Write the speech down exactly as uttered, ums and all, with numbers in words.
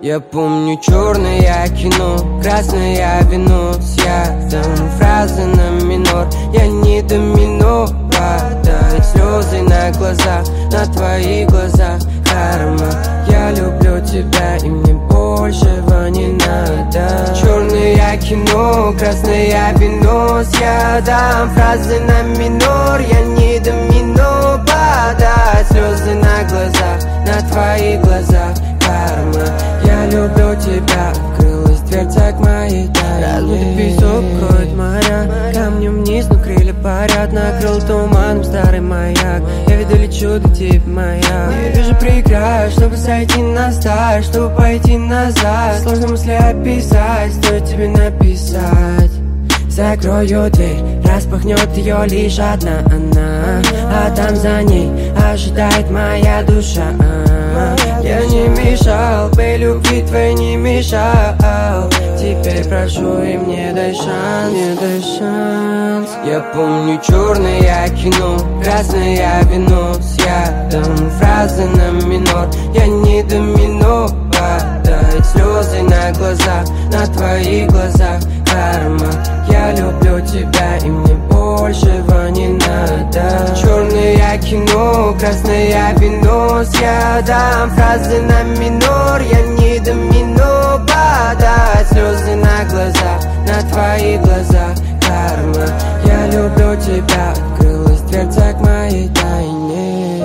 Я помню черное кино, красное вино с ядом, фразы на минор. Я не домино, падают слезы на глазах, на твоих глазах карма. Я люблю тебя, и мне большего не надо. Черное кино, красное вино с ядом, фразы на минор. Я не домино, падают слезы на глазах, на твоих глазах карма. Я люблю тебя, открылась дверца к моей тайне. Разбитый песок кроет моря, камнем вниз, но крылья парят. Накрыл туманом старый маяк, я веду лечу до тебя, моя. Я вижу преград, чтобы сойти на старт, чтобы пойти назад. Сложно мысли описать, стоит тебе написать. Закрою дверь, распахнет ее лишь одна она, а там за ней ожидает моя душа. Я не мешал, бы любви твоей не мешал. Теперь прошу и мне дай шанс, мне дай шанс. Я помню черное кино, красное вино с ядом, фразы на минор. Я не домино, падают слезы на глазах, на твоих глазах карма. Я люблю тебя, и мне большего не надо. Черное кино, красное вино с ядом, фразы на минор. Я не домино, падают слезы на глазах, на твоих глазах карма. Я люблю тебя, открылась дверца к моей тайне.